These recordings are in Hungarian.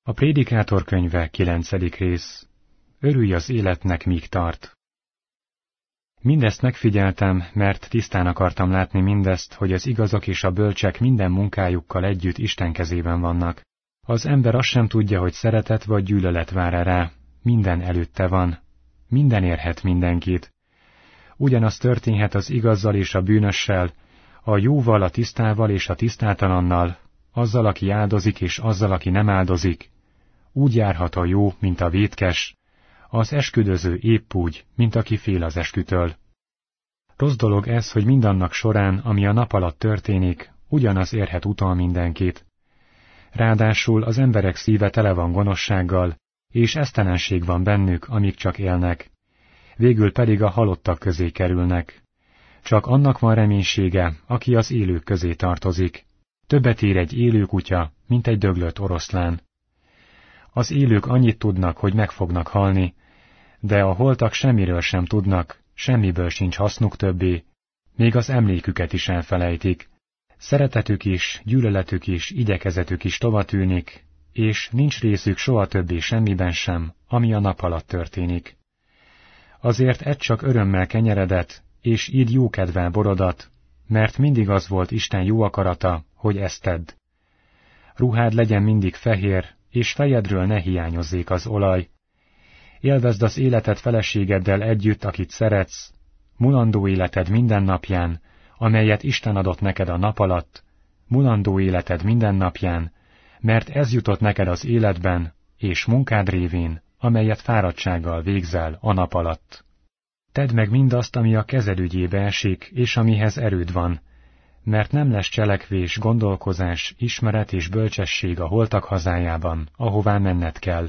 A Prédikátor könyve 9. rész. Örülj az életnek, míg tart. Mindezt megfigyeltem, mert tisztán akartam látni mindezt, hogy az igazak és a bölcsek minden munkájukkal együtt Isten kezében vannak. Az ember azt sem tudja, hogy szeretet vagy gyűlölet vár rá, minden előtte van. Minden érhet mindenkit. Ugyanaz történhet az igazzal és a bűnössel, a jóval, a tisztával és a tisztátalannal, azzal, aki áldozik és azzal, aki nem áldozik. Úgy járhat a jó, mint a vétkes, az esküdöző épp úgy, mint aki fél az eskütől. Rossz dolog ez, hogy mindannak során, ami a nap alatt történik, ugyanaz érhet utol mindenkit. Ráadásul az emberek szíve tele van gonoszsággal, és esztelenség van bennük, amíg csak élnek. Végül pedig a halottak közé kerülnek. Csak annak van reménysége, aki az élők közé tartozik. Többet ér egy élő kutya, mint egy döglött oroszlán. Az élők annyit tudnak, hogy meg fognak halni, de a holtak semmiről sem tudnak, semmiből sincs hasznuk többé, még az emléküket is elfelejtik. Szeretetük is, gyűlöletük is, igyekezetük is tovatűnik, és nincs részük soha többé semmiben sem, ami a nap alatt történik. Azért edd csak örömmel kenyeredet, és idd jókedvel borodat, mert mindig az volt Isten jó akarata, hogy ezt tedd. Ruhád legyen mindig fehér, és fejedről ne hiányozzék az olaj. Élvezd az életed feleségeddel együtt, akit szeretsz, mulandó életed minden napján, amelyet Isten adott neked a nap alatt, mulandó életed minden napján, mert ez jutott neked az életben, és munkád révén, amelyet fáradtsággal végzel a nap alatt. Tedd meg mindazt, ami a kezed ügyébe esik, és amihez erőd van, mert nem lesz cselekvés, gondolkozás, ismeret és bölcsesség a holtak hazájában, ahová menned kell.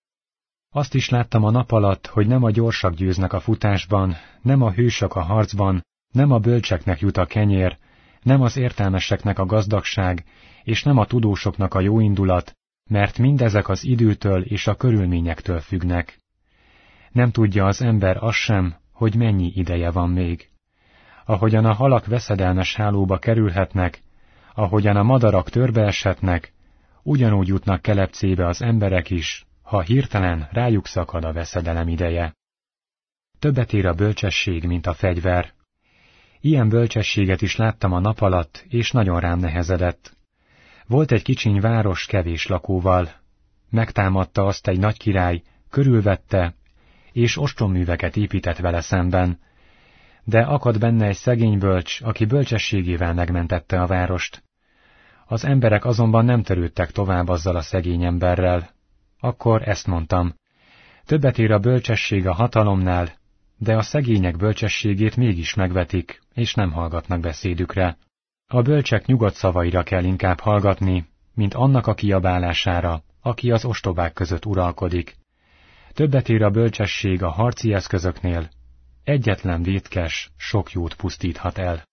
Azt is láttam a nap alatt, hogy nem a gyorsak győznek a futásban, nem a hősök a harcban, nem a bölcseknek jut a kenyér, nem az értelmeseknek a gazdagság, és nem a tudósoknak a jóindulat, mert mindezek az időtől és a körülményektől függnek. Nem tudja az ember azt sem, hogy mennyi ideje van még. Ahogyan a halak veszedelmes hálóba kerülhetnek, ahogyan a madarak törbeeshetnek, ugyanúgy jutnak kelepcébe az emberek is, ha hirtelen rájuk szakad a veszedelem ideje. Többet ér a bölcsesség, mint a fegyver. Ilyen bölcsességet is láttam a nap alatt, és nagyon rám nehezedett. Volt egy kicsiny város kevés lakóval. Megtámadta azt egy nagy király, körülvette, és ostromműveket épített vele szemben. De akadt benne egy szegény bölcs, aki bölcsességével megmentette a várost. Az emberek azonban nem törődtek tovább azzal a szegény emberrel. Akkor ezt mondtam. Többet ér a bölcsesség a hatalomnál, de a szegények bölcsességét mégis megvetik, és nem hallgatnak beszédükre. A bölcsek nyugodt szavaira kell inkább hallgatni, mint annak a kiabálására, aki az ostobák között uralkodik. Többet ér a bölcsesség a harci eszközöknél. Egyetlen vétkes sok jót pusztíthat el.